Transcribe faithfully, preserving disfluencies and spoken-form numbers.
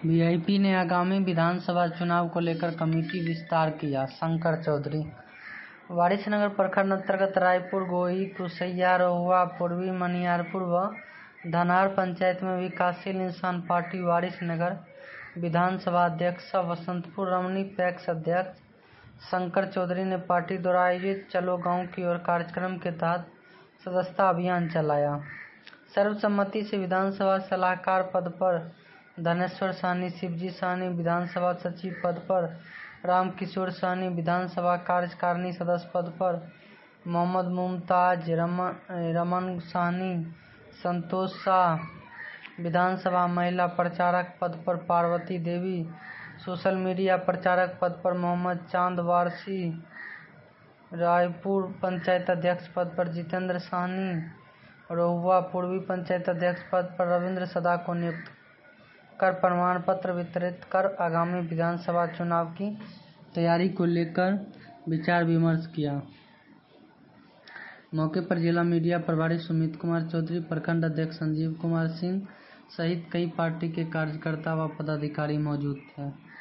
VIP ने आगामी विधानसभा चुनाव को लेकर कमेटी विस्तार किया। शंकर चौधरी। वारिसनगर प्रखंड अंतर्गत रायपुर, गोही, कुसैया, रोहुआ, पूर्वी मनियारपुर व धनार पंचायत में विकासशील इंसान पार्टी वारिसनगर विधानसभा अध्यक्ष वसंतपुर रमणी पैक्स अध्यक्ष शंकर चौधरी ने पार्टी द्वारा आयोजित चलो गांव की ओर कार्यक्रम के तहत सदस्यता अभियान चलाया। सर्वसम्मति से विधानसभा सलाहकार पद पर धनेश्वर साहनी, शिवजी साहनी, विधानसभा सचिव पद पर रामकिशोर साहनी, विधानसभा कार्यकारिणी सदस्य पद पर मोहम्मद मुमताज, रमन, रमन साहनी, संतोष शाह, विधानसभा महिला प्रचारक पद पर पार्वती देवी, सोशल मीडिया प्रचारक पद पर मोहम्मद चांद वारसी, रायपुर पंचायत अध्यक्ष पद पर जितेंद्र साहनी, रोहुआ पूर्वी पंचायत अध्यक्ष पद पर रविंद्र सदा को नियुक्त कर प्रमाण पत्र वितरित कर आगामी विधानसभा चुनाव की तैयारी को लेकर विचार विमर्श किया। मौके पर जिला मीडिया प्रभारी सुमित कुमार चौधरी, प्रखंड अध्यक्ष संजीव कुमार सिंह सहित कई पार्टी के कार्यकर्ता व पदाधिकारी मौजूद थे।